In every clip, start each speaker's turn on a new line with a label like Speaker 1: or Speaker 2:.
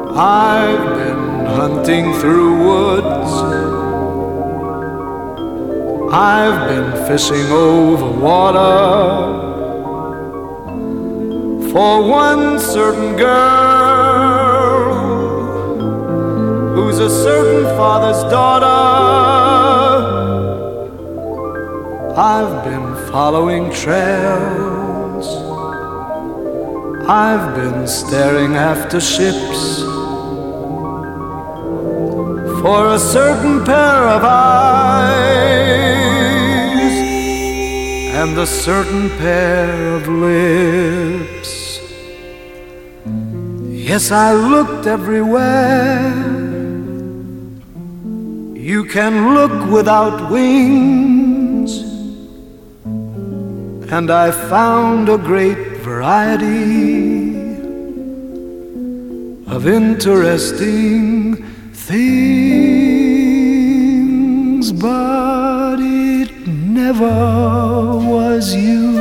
Speaker 1: I've been hunting through woods, I've been fishing over water for one certain girl who's a certain father's daughter. I've been following trails, I've been staring after ships for a certain pair of eyes and a certain pair of lips. Yes, I looked everywhere. You can look without wings, and I found a great variety of interesting things, but it never was you.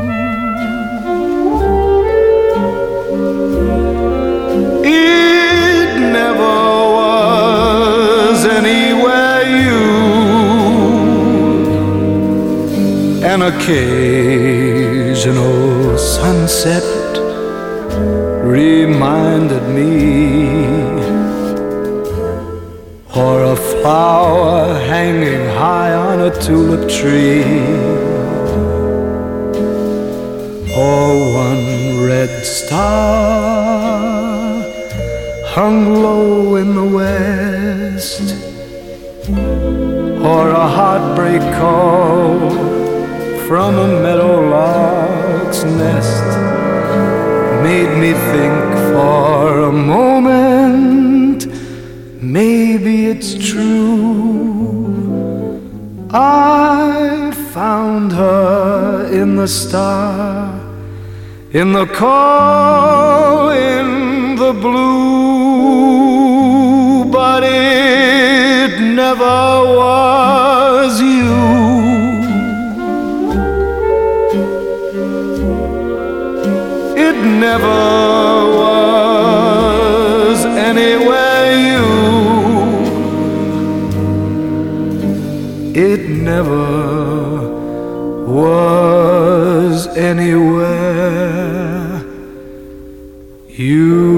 Speaker 1: It never was anywhere you. An occasional sunset reminded me, or a flower hanging high on a tulip tree, or one red star hung low in the west, or a heartbreak call from a meadowlark's nest made me think for a moment, maybe it's true. I found her in the star, in the call, in the blue, but it never was you. It never was anywhere you. It never was anywhere you.